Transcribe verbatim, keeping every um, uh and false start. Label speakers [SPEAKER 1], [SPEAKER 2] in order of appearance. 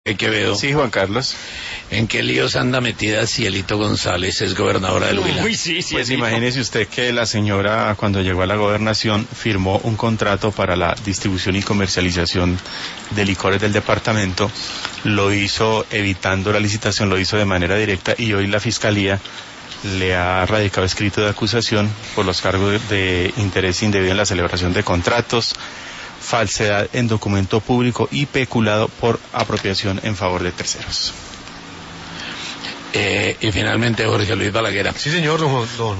[SPEAKER 1] Quevedo.
[SPEAKER 2] Sí, Juan Carlos.
[SPEAKER 1] ¿En qué líos anda metida Cielito González, es gobernadora del Huila?
[SPEAKER 2] Uy, sí, sí. Pues imagínese usted que la señora, cuando llegó a la gobernación, firmó un contrato para la distribución y comercialización de licores del departamento. Lo hizo evitando la licitación, lo hizo de manera directa, y hoy la Fiscalía le ha radicado escrito de acusación por los cargos de interés indebido en la celebración de contratos, falsedad en documento público y peculado por apropiación en favor de terceros.
[SPEAKER 1] Eh, y finalmente Jorge Luis Balaguer.
[SPEAKER 3] Sí, señor, don, don